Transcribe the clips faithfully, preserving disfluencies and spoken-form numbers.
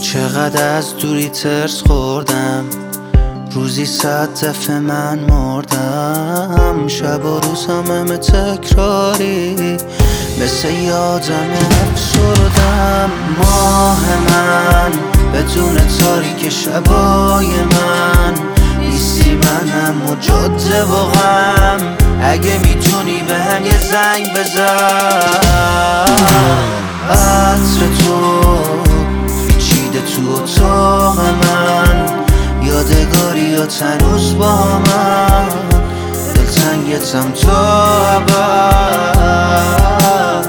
چقدر از دوری ترس خوردم، روزی صد دفعه من مردم. شب و روز همه تکراری، مثل یادم افسردم. ماه من بدون تاریک شبای من نیستی، منم و جاده و غم. اگه میتونی به هم یه زنگ بزن. عطر تو پیچیده تو اتاق من، یادگاریات هنوز با من، دلتنگتم تا ابد.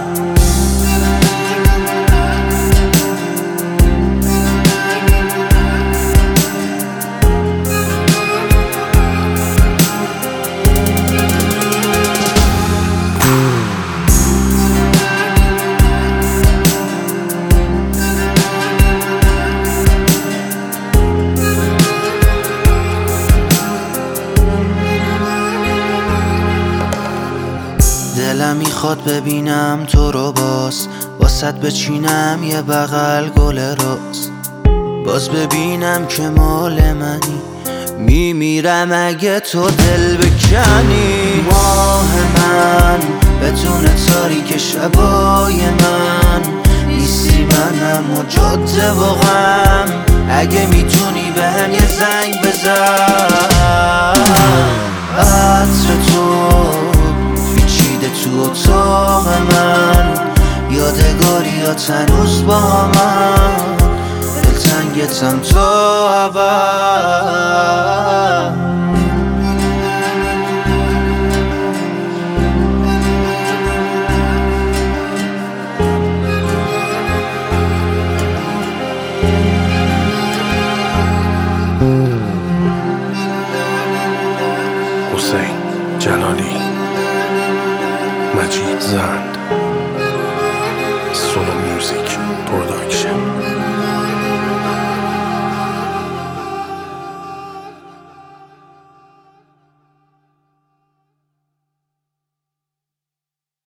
دلم میخواد ببینم تو رو باز، واسط بچینم یه بغل گل روز. باز ببینم که مال منی، میمیرم اگه تو دل بکنی. ماه من بدون تاریک شبای من نیستی، منم و جاده و غم. اگه میتونی به هم یه زنگ بزن. عطر تو تو اتاق من، یادگاریات هنوز با من، دلتنگتم تا ابد. حسین جلالی، مجید زن.